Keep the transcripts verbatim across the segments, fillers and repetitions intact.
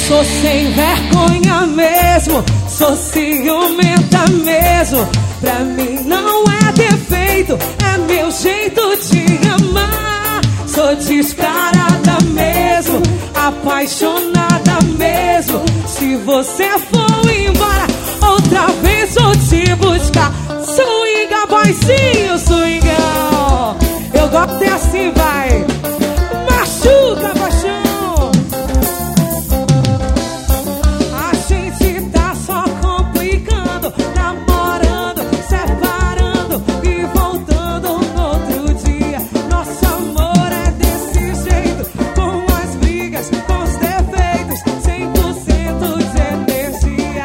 Sou sem vergonha mesmo, sou ciumenta mesmo. Pra mim não é defeito, é meu jeito de amar. Sou descarada mesmo, apaixonada mesmo. Se você for embora, outra vez vou te buscar. Swinga, boyzinho, swingão. Eu gosto de assim, vai. Machuca, paixão. A gente tá só complicando, namorando, separando e voltando no outro dia. Nosso amor é desse jeito, com as brigas, com os defeitos, cem por cento de energia.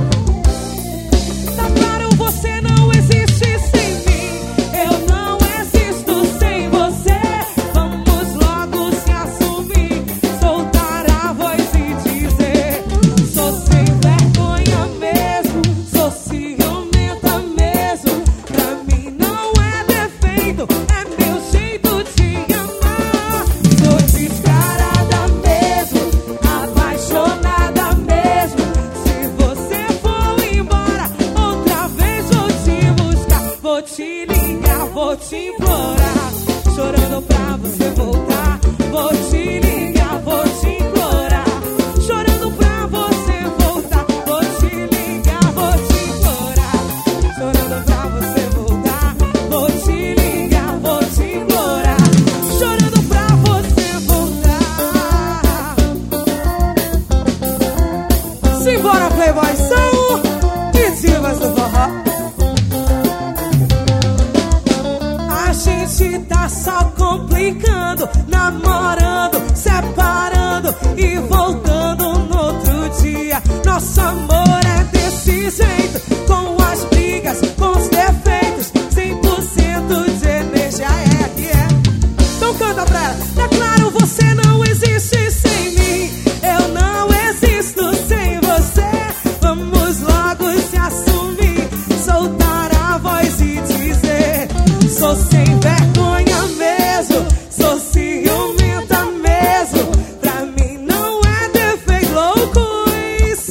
Tá claro, você não existe sem mim, eu não existo sem você. Vamos logo se assumir, soltar a voz e dizer: sou sem vergonha mesmo, sou ciumenta mesmo. Pra mim não é defeito, é meu jeito de amar. Sou descarada mesmo, apaixonada mesmo. Se você for embora, outra vez vou te buscar. Vou te ligar, vou te implorar, chorando pra você voltar. Vou te ligar, vou te implorar, chorando pra você voltar. Vou te ligar, vou te implorar, chorando pra você voltar. Vou te ligar, vou te implorar, chorando pra você voltar. Simbora, playboy, são divas do forró. A gente tá só complicando, namorando, separando e voltando no outro dia. Nosso amor é desse jeito, com as brigas, com os defeitos, cem por cento de energia. É, aqui é. Então canta pra ela. Tá claro, você não existe sem mim, eu não existo sem você. Vamos logo se assumir, soltar a voz e dizer: sou sem vergonha mesmo, sou ciumenta mesmo. Pra mim não é defeito, loucos.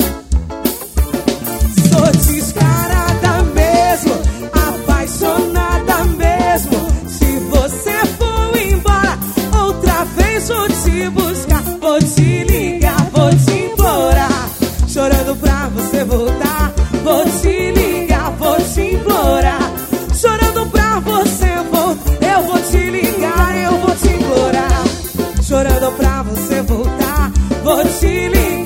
Sou descarada mesmo, apaixonada mesmo. Se você for embora, outra vez vou te buscar. Vou te ligar, vou te implorar, chorando pra você voltar. Vou te ligar, vou te implorar, chorando pra você voltar. Eu vou te ligar, eu vou te implorar, chorando pra você voltar. Vou te ligar.